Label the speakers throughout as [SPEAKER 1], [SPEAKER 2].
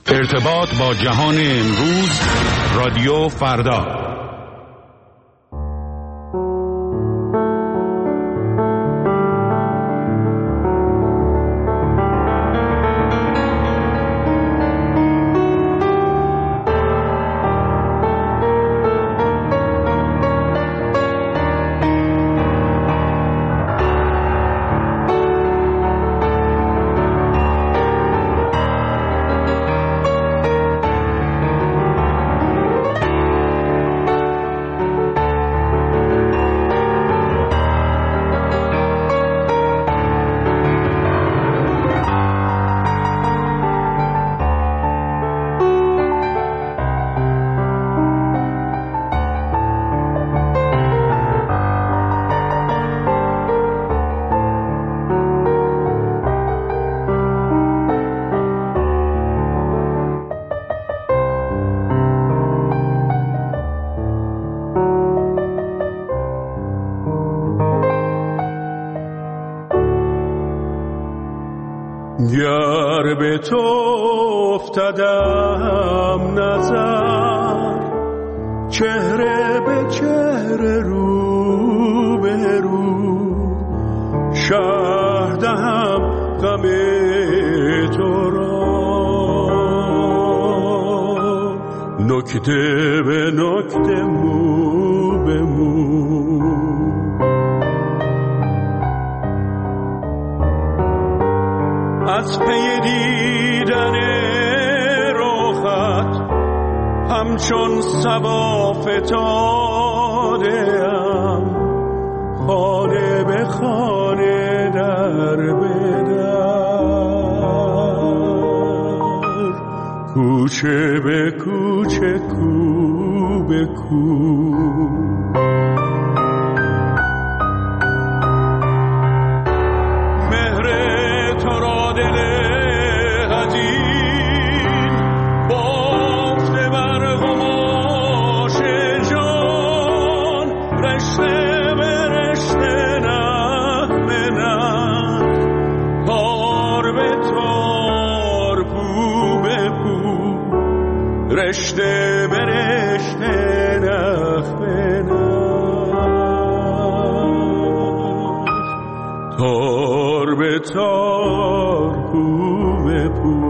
[SPEAKER 1] ارتباط با جهان امروز، رادیو فردا.
[SPEAKER 2] گر به تو افتادم نظر، چهره به چهره، رو به رو، شاهدم غم تو را، نکته به نکته، مو به مو. از پی دیدن رخت همچون صبا فتاده‌ام، خانه به خانه، در به در، کوچه به کوچه، کو به کو. رشته به رشته، نخ به نخ، تار به تار، پو به پو.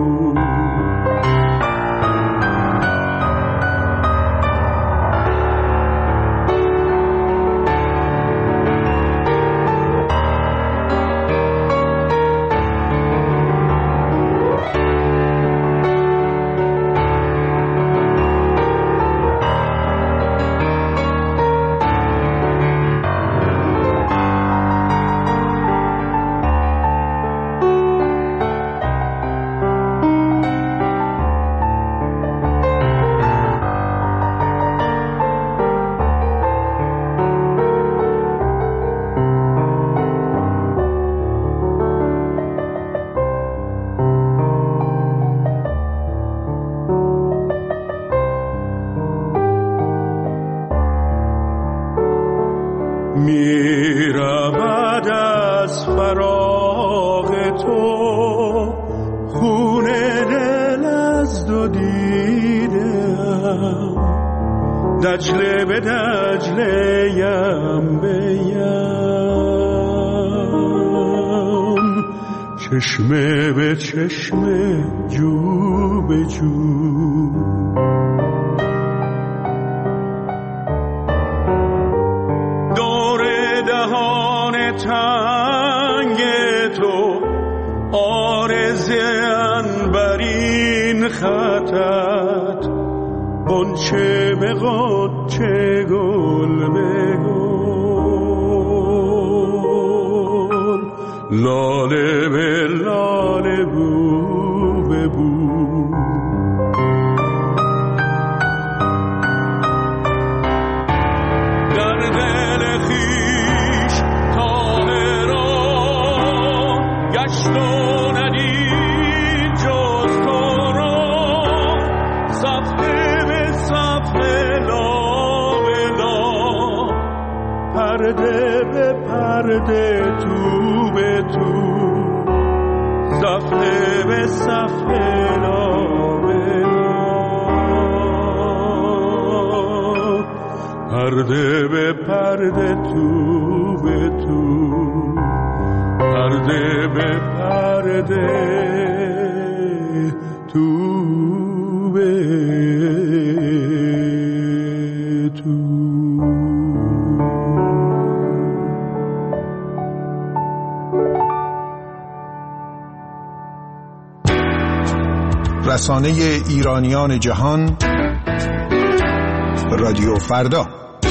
[SPEAKER 2] می رود از فراق تو خون دل از دو دیدم، دجله به دجله، یم به یم، چشمه به چشمه، جو به جو. تنگ تو عارض عنبرین خطت، غنچه به غنچه، گل به گل، لاله به لاله، بو به بو. پرده به پرده، تو به تو، صفحه به صفحه، لا به پرده به پرده تو به تو، پرده به پرده تو به تو.
[SPEAKER 3] رسانه ایرانیان جهان، رادیو فردا.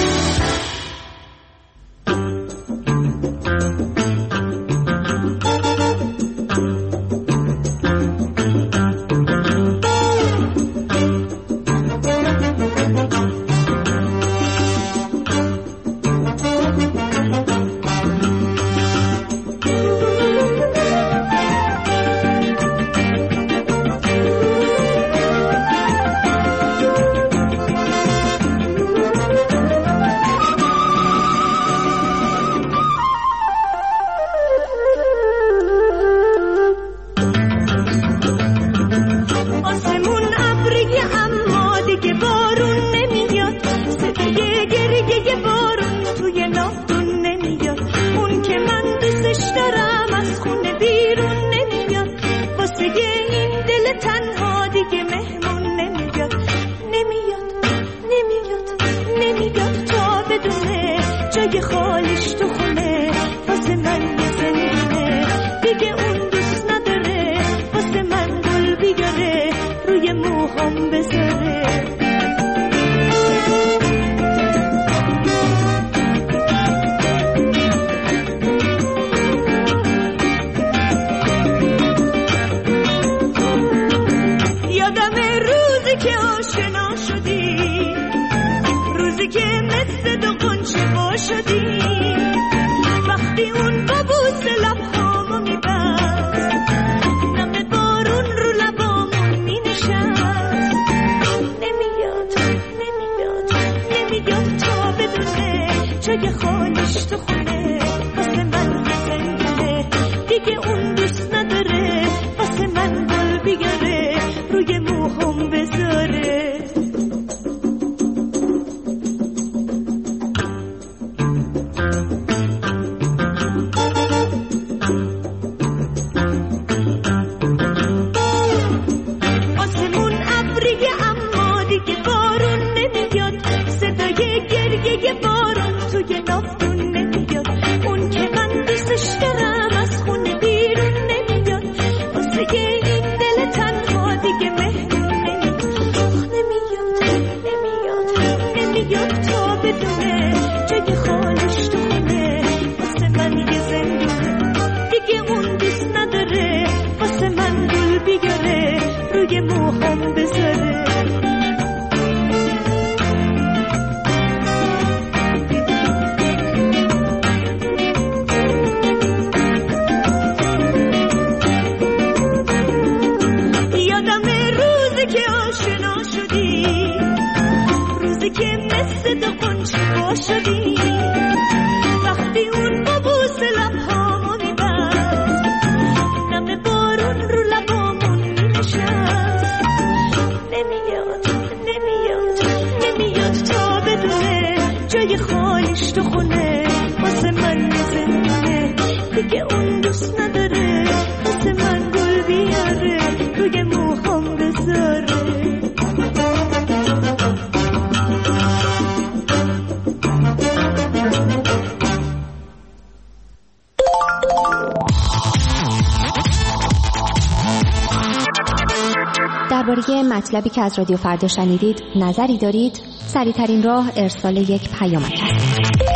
[SPEAKER 4] درباره مطلبی که از رادیو فردا شنیدید نظری دارید؟ سریع‌ترین راه ارسال یک پیامک است.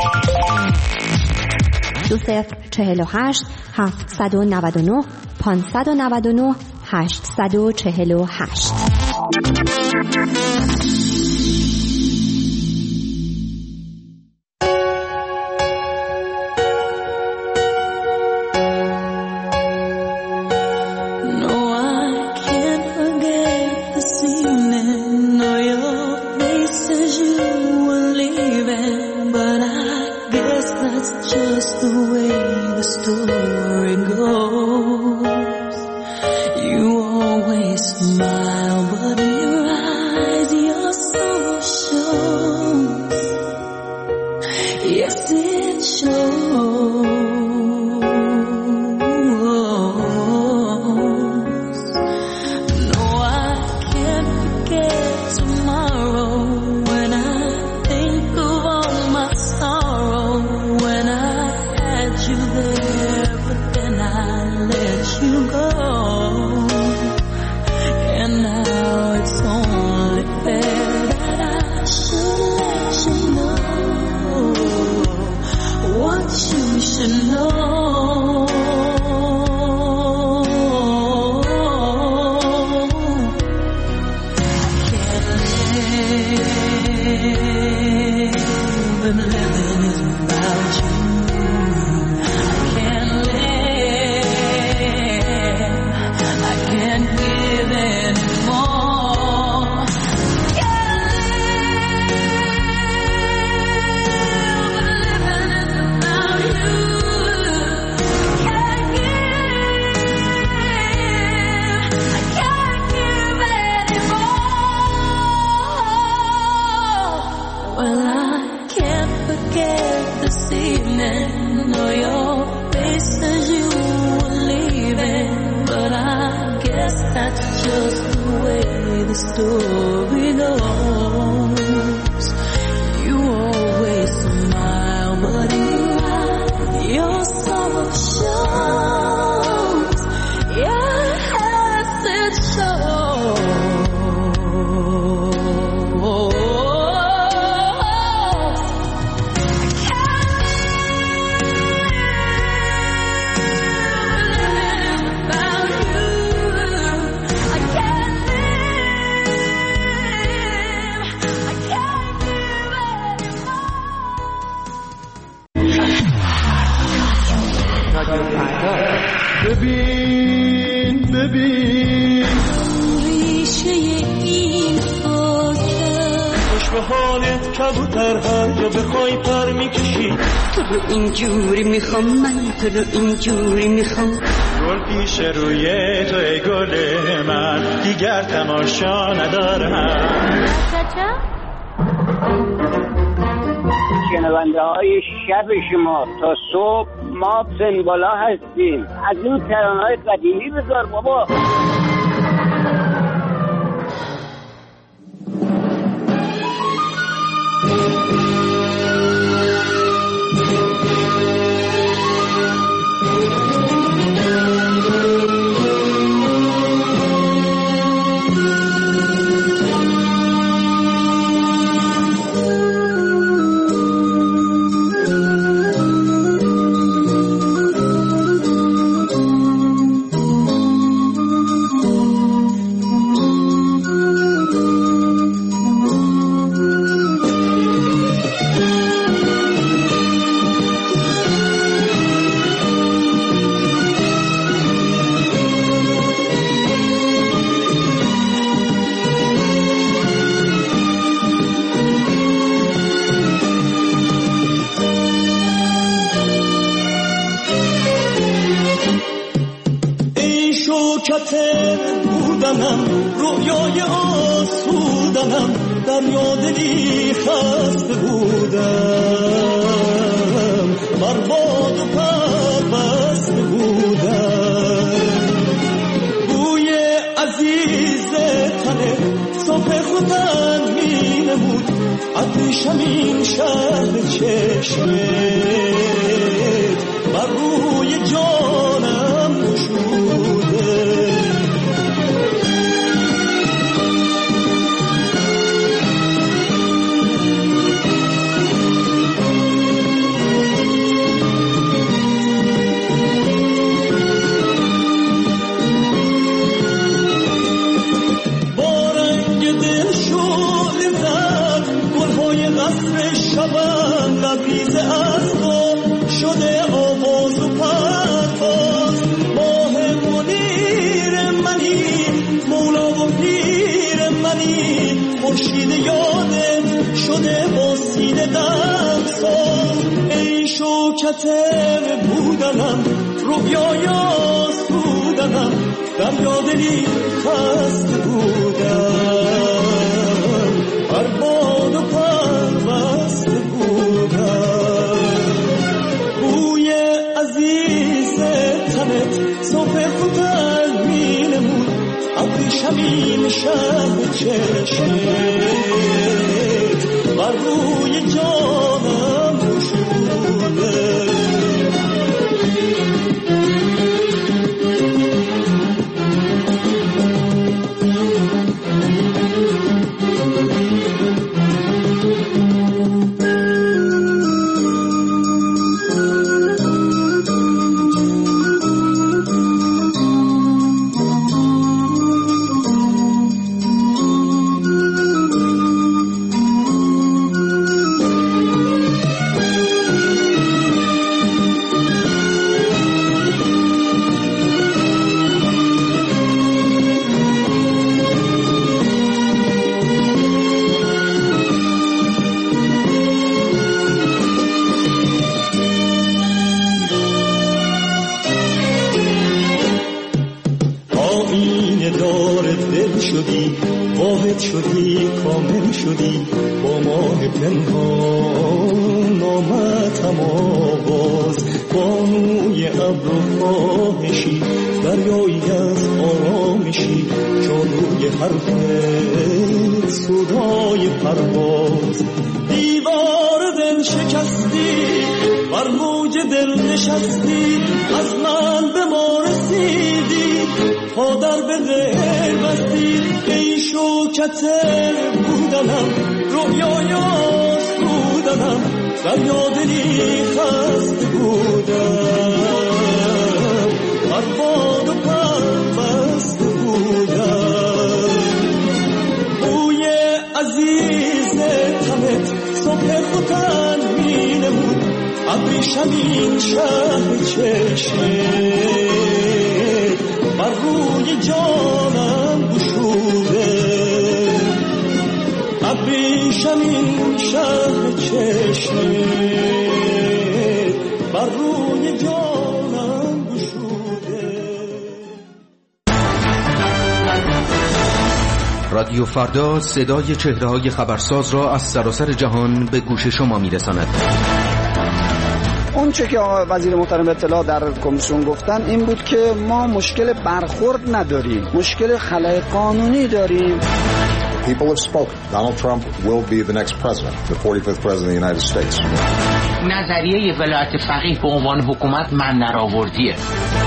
[SPEAKER 4] 2048 799 599 848.
[SPEAKER 5] just the way the story goes. You always smile, but in your soul shows. Yes, it shows.
[SPEAKER 2] ببین
[SPEAKER 5] ریشه این خاکه
[SPEAKER 2] خوش به حالت کبوتر هر جا بخوای پر میکشی.
[SPEAKER 5] تو رو اینجوری میخوام، من تو رو اینجوری میخوام.
[SPEAKER 2] گل پیش روی تو ای گل من، دیگر تماشا ندارم.
[SPEAKER 6] شنونده های شب شما تا صبح ما سنبالا هستیم. از این ترانه‌های قدیمی بذار بابا.
[SPEAKER 2] بودنم رویای آسودنم، در یادگی خسته بودم، برباد و پربسته بودم. بوی عزیز تنه صبح خودن می نمود، عطرشم این شهر چشمت بر روی جانم نشوده. شبم لبریز از تو شده آواز و پرواز، ماه منیر منی، مولا و پیر منی، خورشید یادت شده با سینه دمساز. ای شوکت بودنم رویای آسودنم، در یادلی خسته بودم، برباد و پربسته بودم. بوی عزیز تنت صبح خودن می نمود، ابریشم این شهر چشمت بر روی جانم نشوده. شدی کامل شدی با ماه پنهان، آمدم آواز بانوی ابر و خواهشی، دریایی از آرام میشی جادوی حرفت صدای پرواز دیوار دل شکستی بر موج دل نشستی از من به ما رسیدی تا در به غیر بستی ای شوکت بودنم رویایاست بودنم در یادنی خسته بودم پرواد و پربست بودم بوی عزیز تمت صبح خوتن می نمود ابریشم این شهر چشمه بر روی جانم گشوده ابریشم این شهر چشمه بر روی جانم گشوده.
[SPEAKER 7] رادیو فردا صدای چهره‌های خبرساز را از سراسر جهان به گوش شما می‌رساند.
[SPEAKER 8] اون چه که آقای وزیر محترم اطلاع در کمیسیون گفتن این بود که ما مشکل برخورد نداریم، مشکل خلأ قانونی داریم.
[SPEAKER 3] People have spoken. Donald Trump will be the next president, the 45th president of the United States.
[SPEAKER 9] نظریه ولایت فقیه به عنوان حکومت من درآوردیه.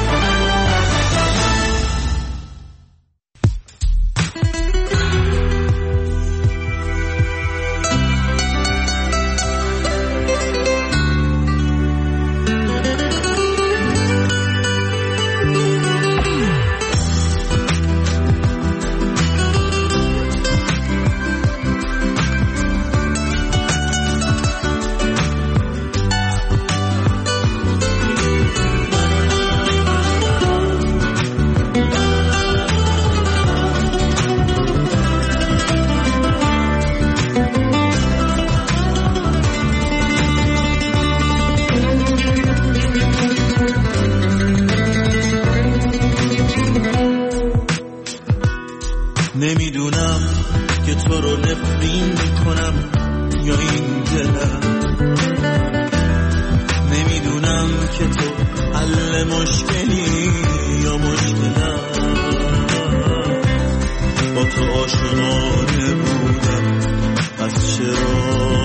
[SPEAKER 2] نمیدونم که تو رو نفرین میکنم یا این دلم نمیدونم که تو حل مشکلی یا مشکلم با تو عاشقانه بودم از چرا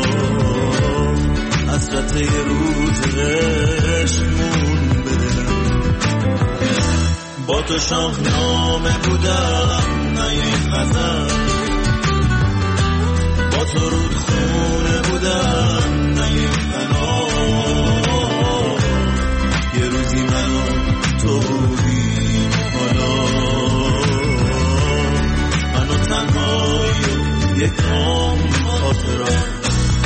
[SPEAKER 2] حسرت روز عشقمون بدلم با تو شاهنامه بودم نه یک غزل با تو رودخونه بودم نه یک قنات یه روزی من و تو بودیم حالا من و تنهایی و یک عام خاطرات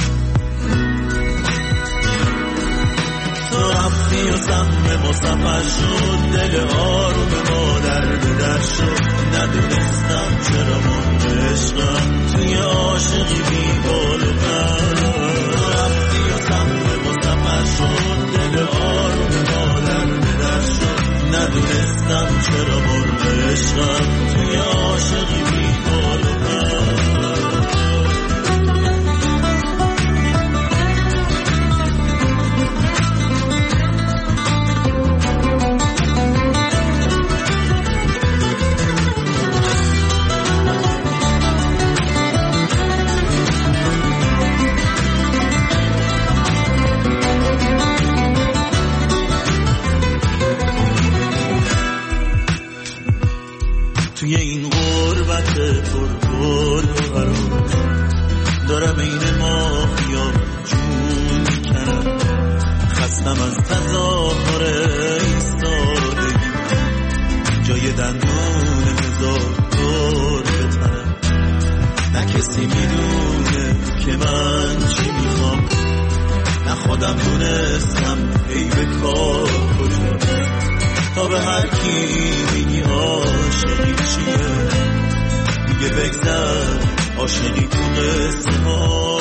[SPEAKER 2] تو رفتی و سهم ما سفر شد دل آروم ما در به در شد ندونستم چرا من عشقم توی عاشقی بیبال و پر رفتی و سهم ما سفر شد دل آروم ما در به در شد ندونستم چرا من عشقم توی عاشقی بیبال و پر توی این غربت پرگل و حرام دارم این ماهیا جون میکنم خستم از تظاهر ایستادگی جای دندون هزار دور بتنم نه کسی میدونه که من چی میخوام نه خودم دونستم ای به کار کجاست تا به هر کی میگی عاشقی چیه میگه بگذر عاشقی تو قصه ها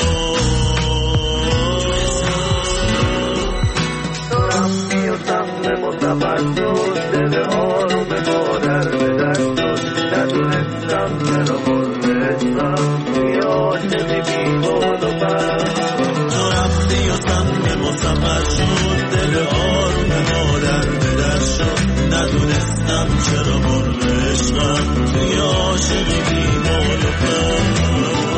[SPEAKER 2] تو رفتی و سهم مصفر شد دل آروم مادر به در شد ندونستم چرا مرمشتم توی عاشقی بیبال و پر تو رفتی و سهم مصفر شد دل آروم مادر به در شد ندونستم چرا مرمشتم عشقم توی عاشقی بیمال و پر.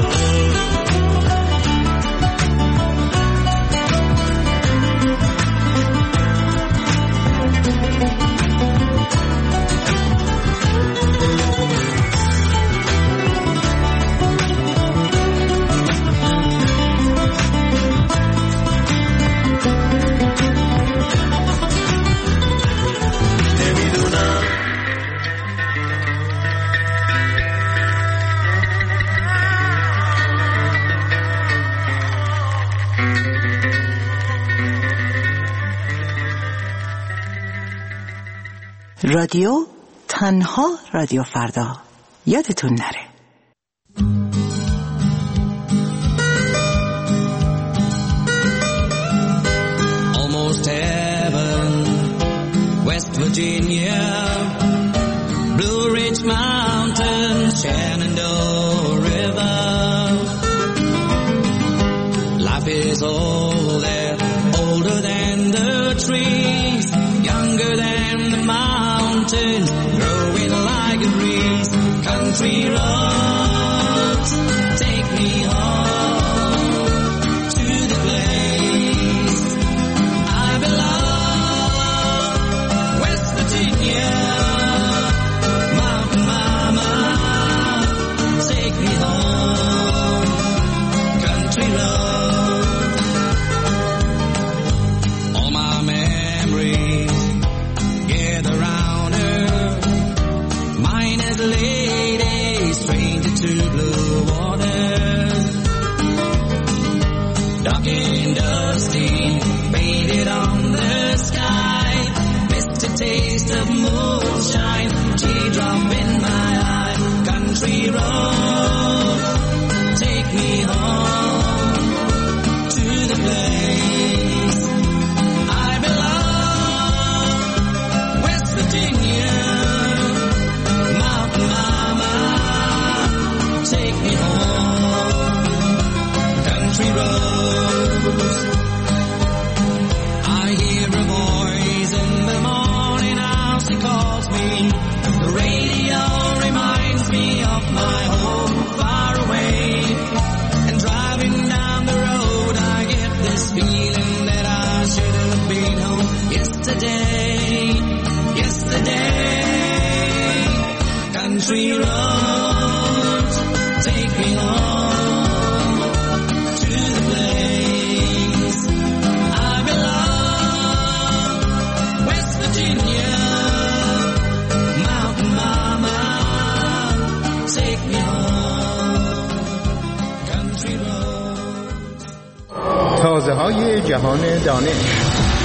[SPEAKER 10] رادیو تنها رادیو فردا، یادتون نره.
[SPEAKER 11] Almost heaven, West Virginia, Blue Ridge Mountains, Shenandoah River. Life is old there, older than the trees, younger than the mountains, growing like a breeze. Country roads, take me home to the place I belong. West Virginia, Mountain Mama, take me home. Country roads, all my memories gather round her. Mine as a lady, stranger to blue waters. Dark and dusty, faded on the sky. Missed a taste of moonshine, teardrop in my eye. Country road, take me home to the place I belong. West Virginia, Mountain Mama, take me home. Country roads, I hear a voice in the morning house, it calls me. The radio reminds me of my home far away. And driving down the road, I get this feeling that I should have been home yesterday. Country roads, take me home to the place I belong. West Virginia, Mountain Mama, take me home. Country roads.
[SPEAKER 12] تازه‌های جهان دانش.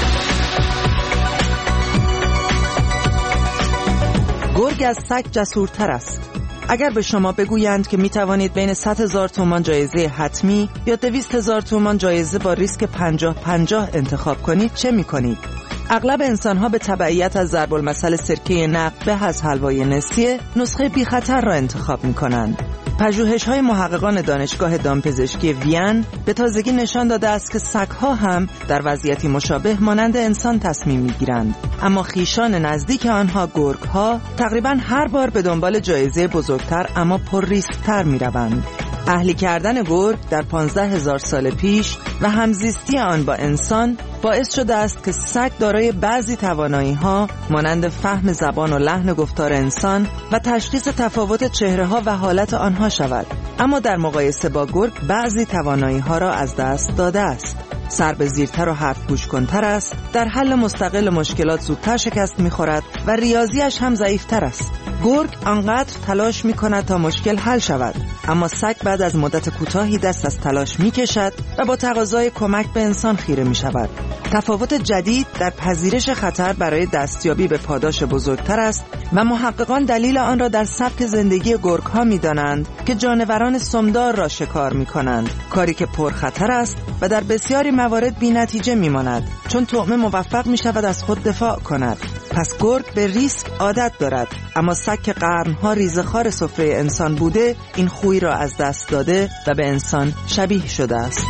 [SPEAKER 13] گرگ از سگ جسورتر است. اگر به شما بگویند که می توانید بین 100,000 تومان جایزه حتمی یا 200,000 تومان جایزه با ریسک 50-50 انتخاب کنید، چه می کنید؟ اغلب انسان‌ها به تبعیت از ضرب المثل سرکه نقد به از حلوای نسیه، نسخه بی خطر را انتخاب می کنند. پژوهش‌های محققان دانشگاه دامپزشکی وین به تازگی نشان داده است که سگ‌ها هم در وضعیتی مشابه مانند انسان تصمیم می‌گیرند، اما خویشان نزدیک آنها، گرگ‌ها، تقریباً هر بار به دنبال جایزه بزرگتر اما پر ریسک‌تر می‌روند. اهلی کردن گرگ در 15,000 سال پیش و همزیستی آن با انسان باعث شده است که سگ دارای بعضی توانایی‌ها مانند فهم زبان و لحن گفتار انسان و تشخیص تفاوت چهره‌ها و حالت آنها شود، اما در مقایسه با گرگ بعضی توانایی‌ها را از دست داده است. سر به زیرتر و حرف گوش کنتر است، در حل مستقل مشکلات زودتر شکست می‌خورد و ریاضیش هم ضعیف‌تر است. گرگ آنقدر تلاش می‌کند تا مشکل حل شود، اما سگ بعد از مدت کوتاهی دست از تلاش می‌کشد و با تقاضای کمک به انسان خیره می‌شود. تفاوت جدید در پذیرش خطر برای دستیابی به پاداش بزرگتر است و محققان دلیل آن را در سبک زندگی گرگ‌ها می‌دانند که جانوران سمدار را شکار می‌کنند، کاری که پرخطر است و در بسیاری موارد بی‌نتیجه می‌ماند، چون طعمه موفق می‌شود از خود دفاع کند. پس گرگ به ریسک عادت دارد، اما سگ که قرن‌ها ریزخوار سفره انسان بوده، این خوی را از دست داده و به انسان شبیه شده است.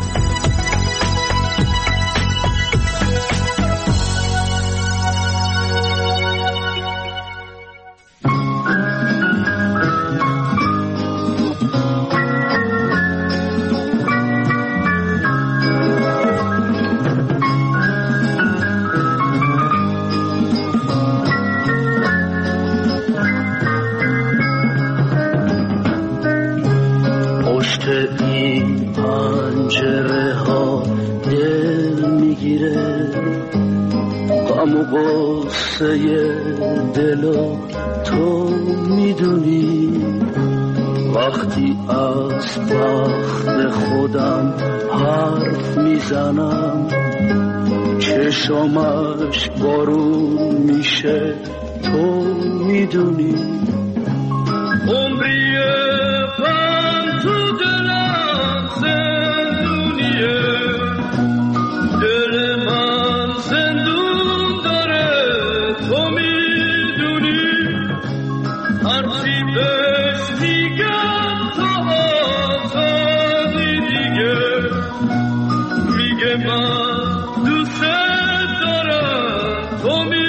[SPEAKER 14] پنجره ها دل میگیره، غم و غصه دلو تو میدونی. وقتی از بخت خودم حرف میزنم، چشمش بارون میشه تو میدونی. عمری غم تو دلم زندونیه، دل من زندون داره تو میدونی. هرچی بهش میگم تا آزادی دیگه، میگه من دوست دارم تو میدونی.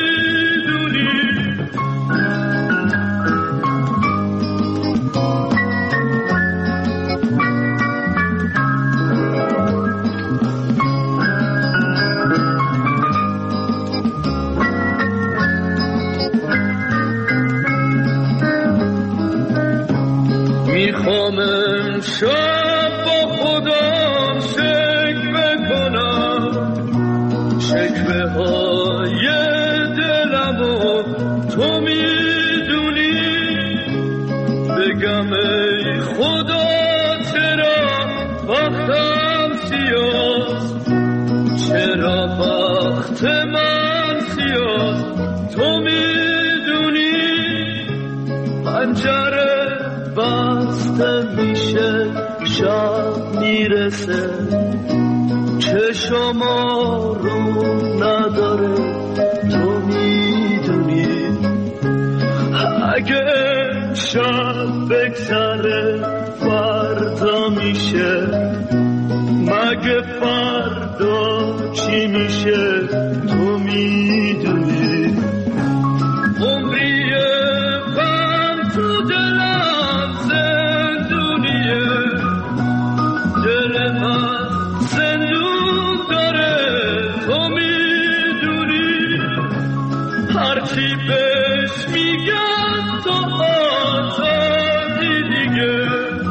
[SPEAKER 14] میخوام امشب با خودم شکوه کنم، شکوه های دلمو تو میدونی. بگم ای خدا چرا بختم سیاست، چرا بخت من سیاست تو میدونی. پنجره بسته میشه شب میرسه، چشم رو نداره تو میدونی. اگه شب بگذره فردا میشه، مگه فردا چی میشه تو میدونی. عمری غم تو دلم زندونیه، دل من زندون داره تو میدونی. هرچی بهش میگم تو آزادی دیگه،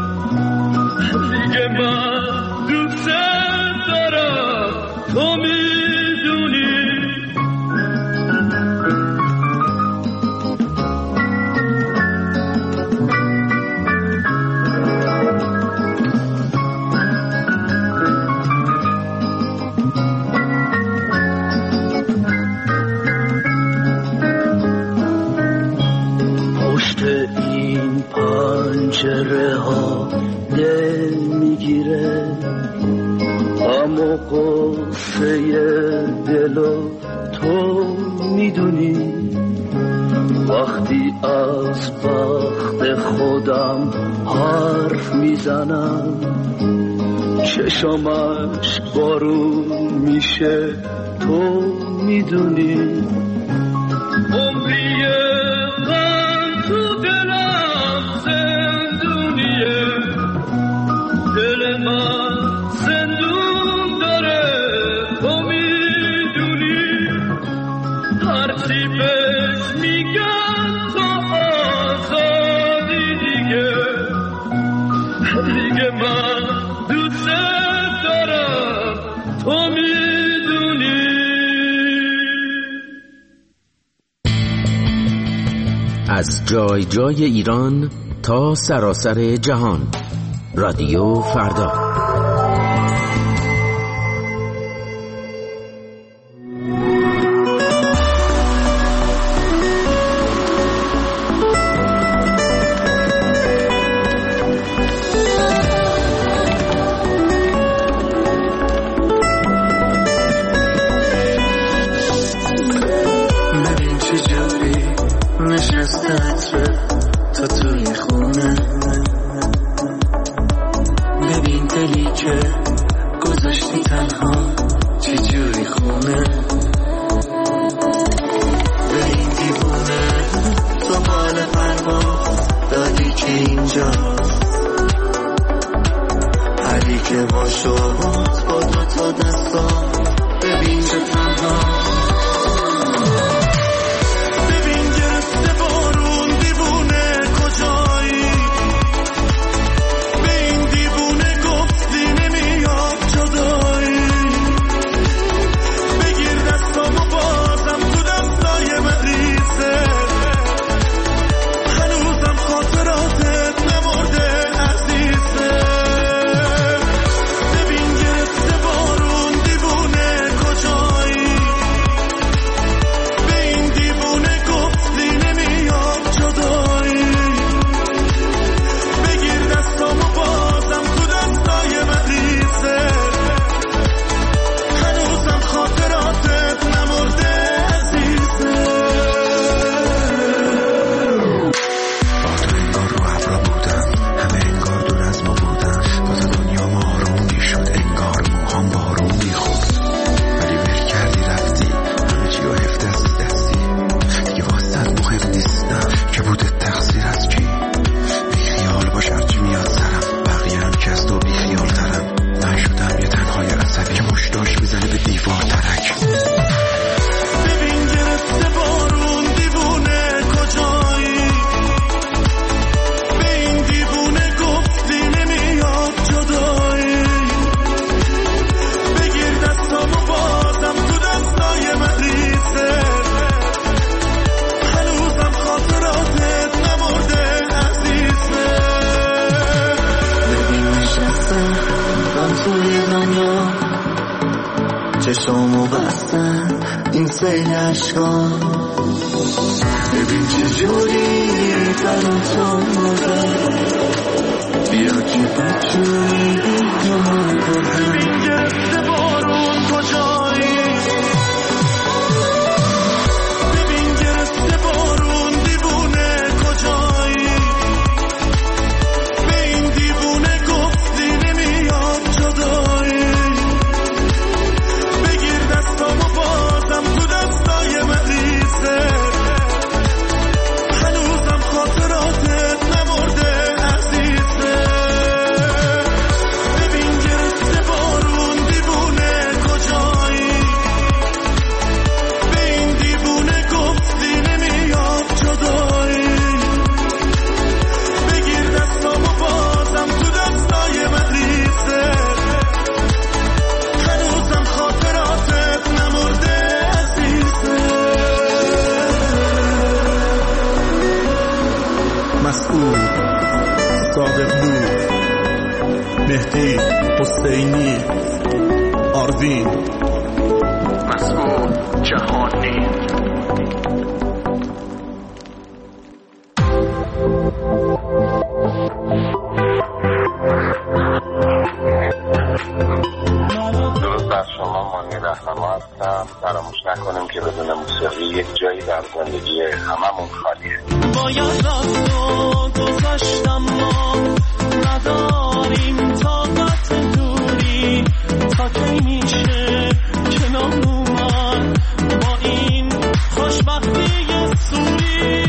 [SPEAKER 14] دیگه من دوست دارم تو میدونی. پنجره ها دل میگیره، غم و غصه دلو تو میدونی. وقتی از بخت خودم حرف میزنم، چشمش بارون میشه تو میدونی. عمری غم تو دلم زندونیه، دل من زندون داره تو میدونی. هرچی بهش میگم تو آزادی دیگه، دیگه من دوست دارم تو میدونی.
[SPEAKER 15] از جای جای ایران تا سراسر جهان، رادیو فردا.
[SPEAKER 2] چشامو بستن این سیل عشقا، ببین چجوری تنو تو مردن، بیا که بچونی جمعه بردن. ببین گرفته بارون کجایی، ببین گرفته بارون دیوونه کجایی، به این دیوونه گفتی نمیاد جدایی، بگیر دستامو بازم تو دستای مریضه، هنوزم خاطراتت نمرده عزیزه. ببین گرفته بارون دیوونه کجایی، به این دیوونه گفتی نمیاد جدایی، بگیر دستامو بازم تو دستای مریضه، هنوزم خاطراتت نمرده عزیزه.
[SPEAKER 16] مسعود، صادق نور، مهدی، حسینی، آروین،
[SPEAKER 17] مسعود جهانی.
[SPEAKER 18] درود بر شما، مانی رهنما هستم. فراموش نکنیم که بدون موسیقی یک جایی در زندگی هممون خالیه.
[SPEAKER 2] باید رفت و گذاشتم، ما نداریم طاقت دوری، تا کی میشه کنار اومد با این خوشبختی سوری.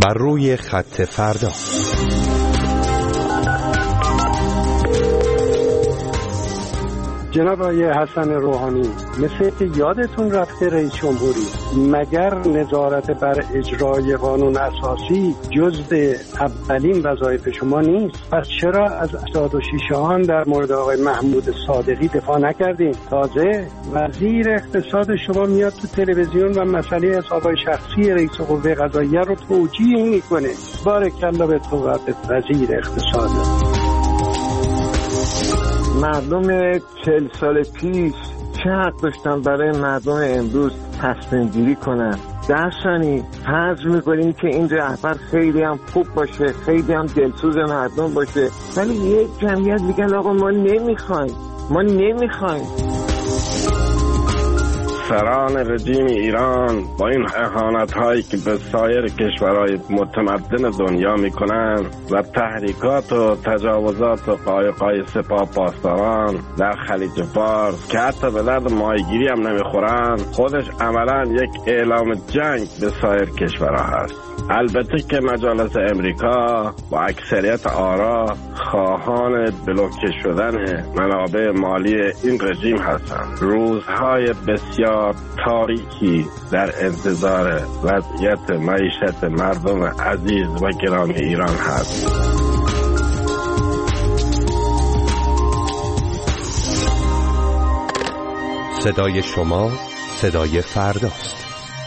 [SPEAKER 17] بر روی خط فردا.
[SPEAKER 19] جناب آقای حسن روحانی، مثل که یادتون رفته رئیس جمهوری مگر نظارت بر اجرای قانون اساسی جزء اولین وظایف شما نیست؟ پس چرا از 86 آن در مورد آقای محمود صادقی دفاع نکردین؟ تازه وزیر اقتصاد شما میاد تو تلویزیون و مسئله حسابهای شخصی رئیس قوه قضاییه رو توجیه میکنه. بارکالله به تو و به وزیر اقتصاد.
[SPEAKER 20] مردم 40 سال پیش چه حق داشتن برای مردم امروز تصمیم گیری کنن؟ در ثانی فرض میکنیم که این رهبر خیلی هم خوب باشه، خیلی هم دلسوز مردم باشه، ولی یک جمعیت میگن آقا ما نمیخوایم.
[SPEAKER 21] سران رژیم ایران با این اهانت‌هایی که به سایر کشورهای متمدن دنیا میکنن و تحریکات و تجاوزات و قایق‌های سپاه پاسداران در خلیج فارس که حتی به درد ماهیگیری هم نمیخورن، خودش عملاً یک اعلام جنگ به سایر کشورها هست. البته که مجالس امریکا با اکثریت آرا خواهان بلوکه شدن منابع مالی این رژیم هستند. روزهای بسیار تاریکی در انتظار وضعیت معیشت مردم عزیز و گرامی ایران هست.
[SPEAKER 17] صدای شما صدای فرداست.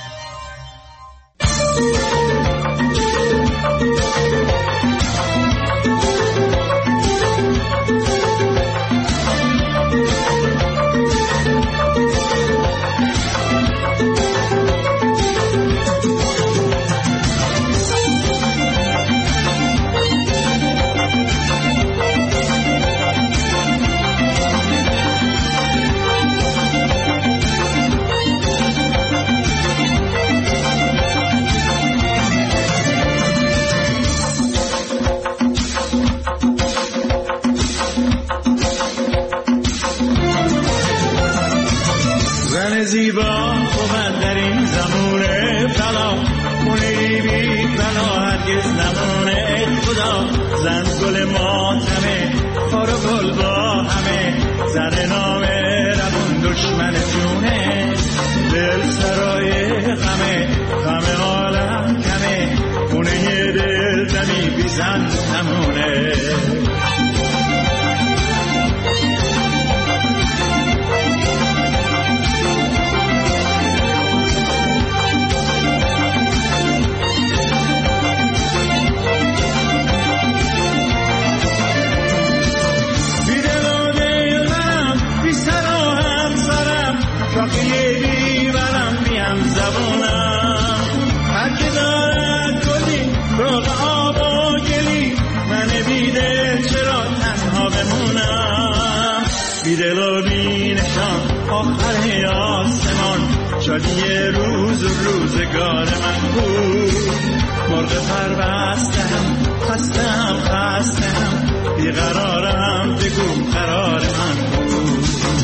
[SPEAKER 2] زیبا بود در این زمونه فلا خونه بی فلا هرگز نمونه خدا. زن گل ماتمه خار و گل با همه زن نامه رمون دشمن جونه. دل سرای غم عالم کمه خونه دل زمی بی زن نمونه. بیدل و بینشان آخر آسمان شادی روز و روزگار من بود. مرغ پربستم خستم بیقرارم بگو قرار من بود.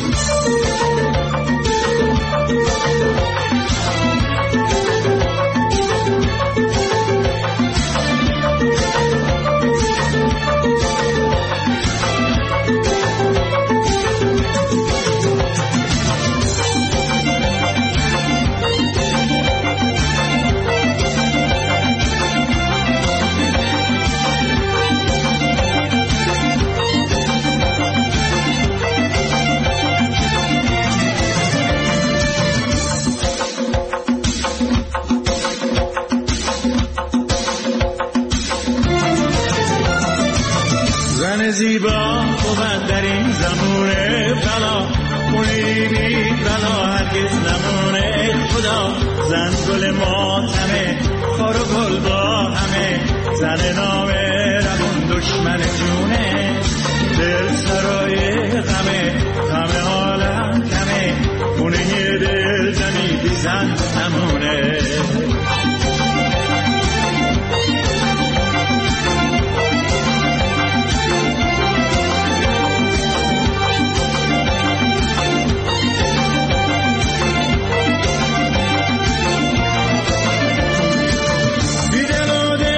[SPEAKER 2] زیبا بود در این زمونه فلا خونه بی فلا هرگز نمونه خدا. زن گل ماتمه خار و گل با همه زن نامه رمون دشمن جونه. دل سرای غم عالم کمه خونه دل زمی بی زن نمونه. بیدل و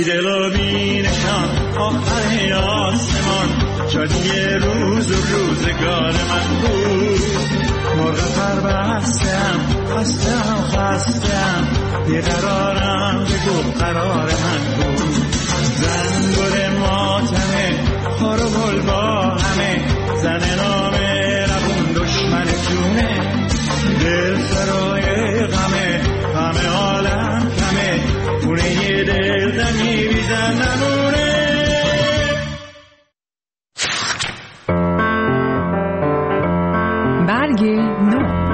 [SPEAKER 2] بیدل و بینشان آخر آسمان جادوی روز و روزگار من بود. مرغ پر بستم خستم بیقرارم بگو قرار من بود. زن گل ماتمه خار و گل با همه زن نامه ربون دشمن جونه دل سرای غمه عالم کمه خونه یه دل دمی بیزن نمونه.
[SPEAKER 10] برگ نو.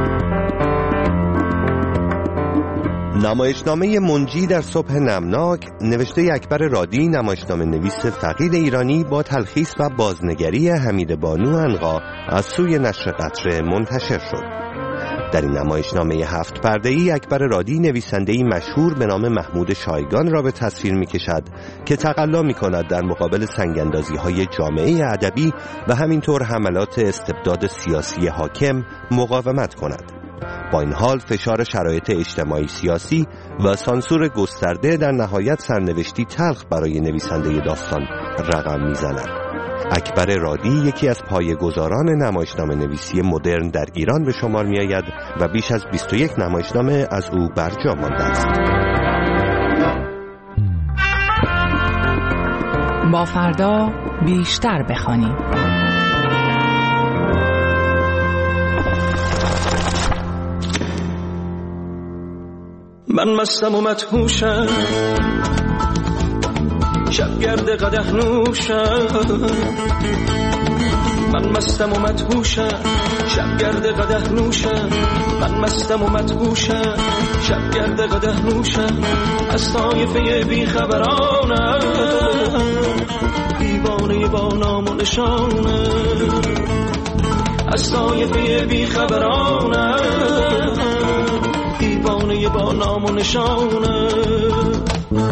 [SPEAKER 17] نمایشنامه منجی در صبح نمناک نوشته اکبر رادی، نمایشنامه نویس فقید ایرانی، با تلخیص و بازنگری حمید بانو عنقا از سوی نشر قطره منتشر شد. در این نمایشنامه 7 پرده‌ای اکبر رادی نویسنده‌ای مشهور به نام محمود شایگان را به تصویر می‌کشد که تقلا می‌کند در مقابل سنگ‌اندازی‌های جامعه ادبی و همینطور حملات استبداد سیاسی حاکم مقاومت کند. با این حال فشار شرایط اجتماعی سیاسی و سانسور گسترده در نهایت سرنوشتی تلخ برای نویسنده داستان رقم می‌زند. اکبر رادی یکی از پایه‌گذاران نمایشنامه نویسی مدرن در ایران به شمار می‌آید و بیش از 21 نمایشنامه از او برجا مانده است.
[SPEAKER 10] با فردا بیشتر بخوانیم.
[SPEAKER 14] من مستم و مدهوشم، شبگرد قدح نوشم. من مستم و مدهوشم، شبگرد قدح نوشم. من مستم و مدهوشم، شبگرد قدح نوشم. از طایفه بیخبرانم، دیوانه با نام و نشانم. از طایفه بیخبرانم، دیوانه با نام و نشانم.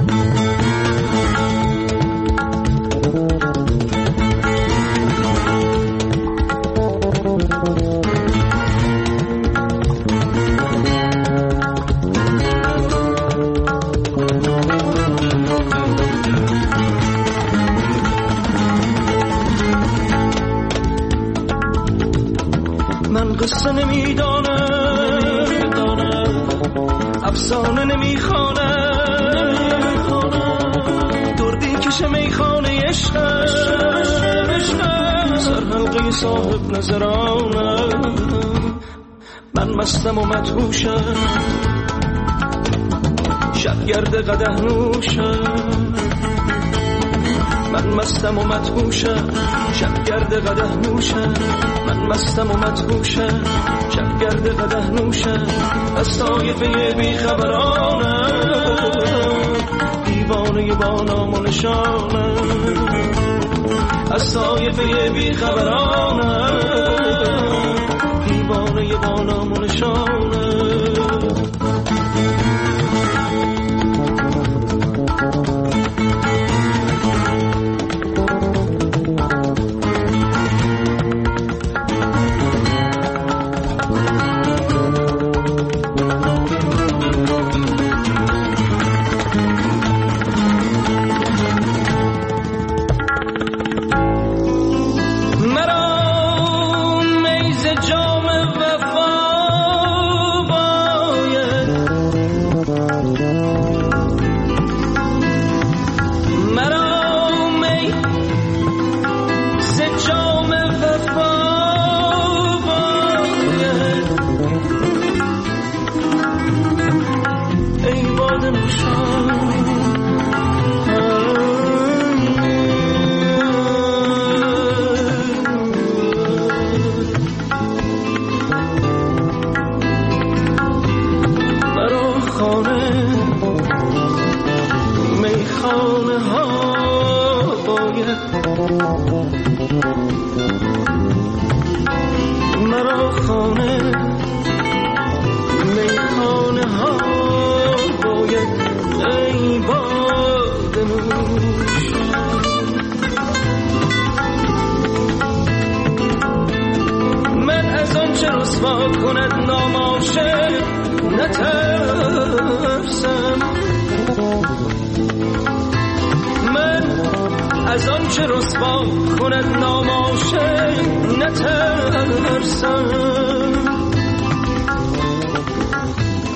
[SPEAKER 14] من قصه نمیدانم، افسانه نمیخوانم، دردی کش میخانه عشقم، سرحلقه صاحب نظرانم. من مستم و مدهوشم، شبگرد قدح نوشم. من مستم و مدهوشم، شبگرد قدح نوشم. من مستم و مدهوشم، شبگرد قدح نوشم. از طایفه بیخبرانم، دیوانه با نام و نشانم. از طایفه بیخبرانم، دیوانه با نام و نشانم.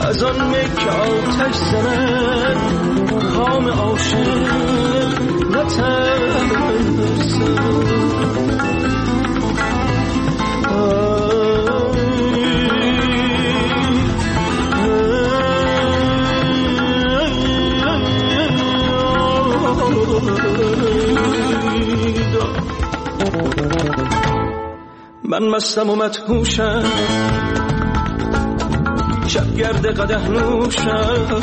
[SPEAKER 14] از آن می که آتش زند کام عاشق نترسم. من مستم و مدهوشم شبگرد قدح نوشم.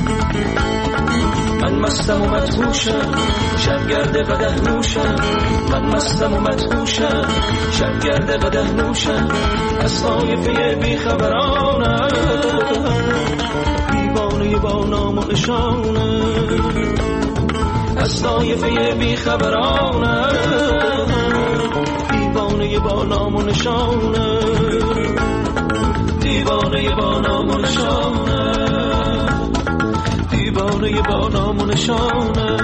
[SPEAKER 14] من مستم و مدهوشم شبگرد قدح نوشم. من مستم و مدهوشم شبگرد قدح نوشم. از طایفه بیخبرانم دیوانه با نام و نشانم. از طایفه بیخبرانم دیوانه با نام و نشانه. دیوانه با نام و نشانه. دیوانه با نام و نشانه.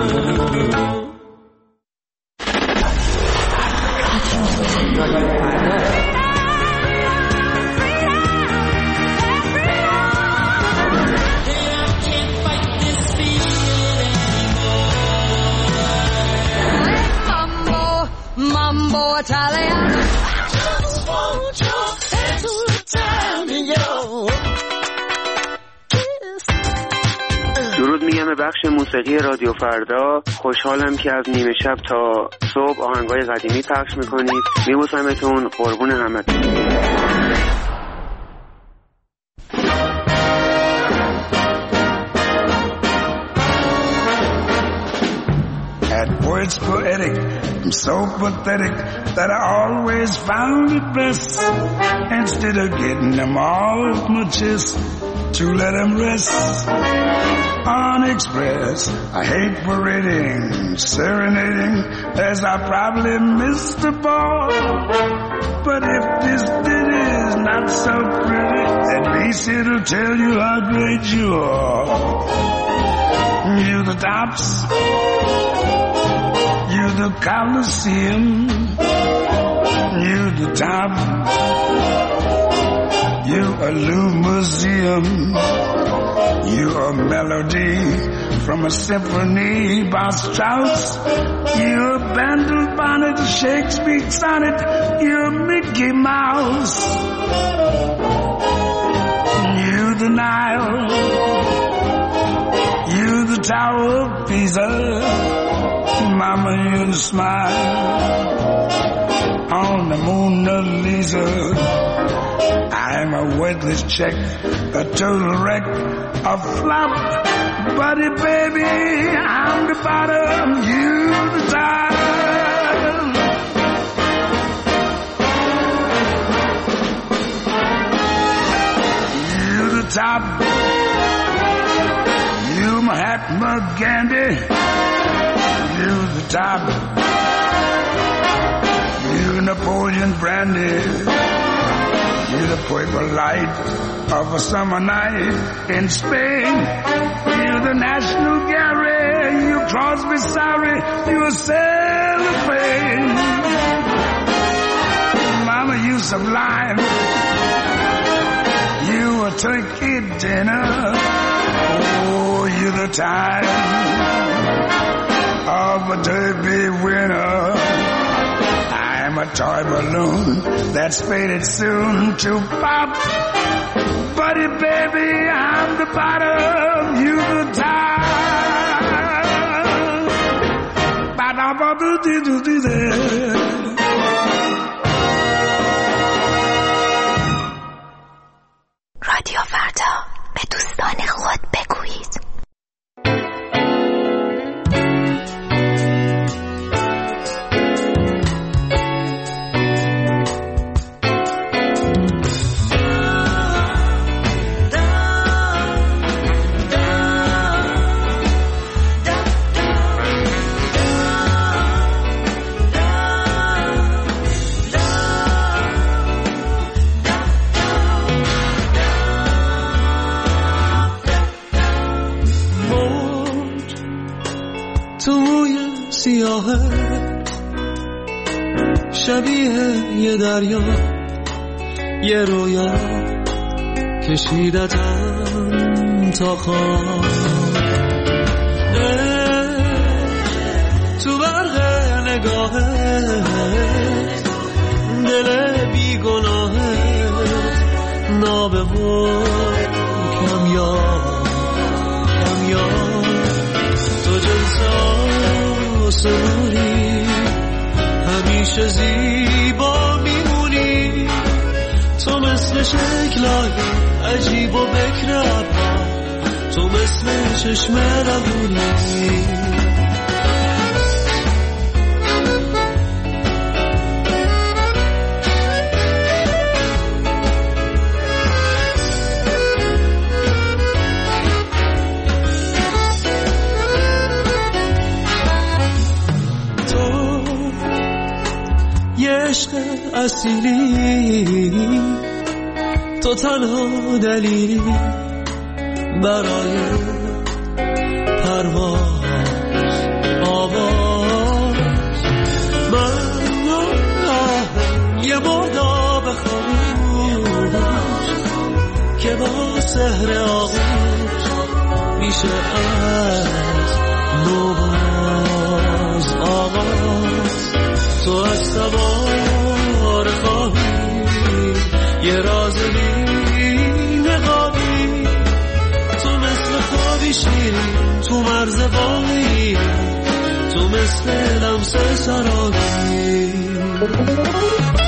[SPEAKER 1] درود میگم به بخش موسیقی رادیو فردا. خوشحالم که از نیمه شب تا صبح آهنگای قدیمی پخش میکنید. میبوسمتون، قربون همتون.
[SPEAKER 22] At words poetic, I'm so pathetic that I always found it best, instead of getting them all off my chest, to let them rest unexpressed. I hate parading, serenading, as I probably missed the ball. But if this ditty is not so pretty, at least it'll tell you how great you are. You the tops, you the Colosseum, you the top, you a Louvre museum, you a melody from a symphony by Strauss, you a Bandel bonnet, Shakespeare sonnet, you a Mickey Mouse, you the Nile, you the Tower of Pisa, Mama, you the smile on the Mona Lisa. I'm a worthless check, a total wreck, a flop. Buddy, baby, I'm the bottom, you the top. You the top. You Mahatma Gandhi. You the top. You Napoleon Brandy. You the purple light of a summer night in Spain. You the National Gallery. You Crosby, sorry. You a cellophane. Mama, you sublime. You a turkey dinner. Oh, you the time of a derby winner. I'm a toy balloon that's faded soon to pop. Buddy, baby, I'm the bottom, you the top.
[SPEAKER 4] رادیو فردا، به دوستان خود بگویید.
[SPEAKER 14] شبیه یه دریا، یه رویا کشیدتم
[SPEAKER 2] تا خواب تو برق نگاهت دل بیگناهت نابه و کمیاب تو جنس آسمونی همیشه زیبا میمونی تو مثل شکلای عجیب و بکر ابرا تو مثل چشم روونی عشق اصیلی تو تنها دلیلی برای پرواز آواز من یه مرداب خاموش که با سحر آغوش میشه از نوباز آغاز تو از سوار خواهی یه راز بی نقابی تو مثل خوابی شیرین تو مرز واقعی تو مثل لمس سرابی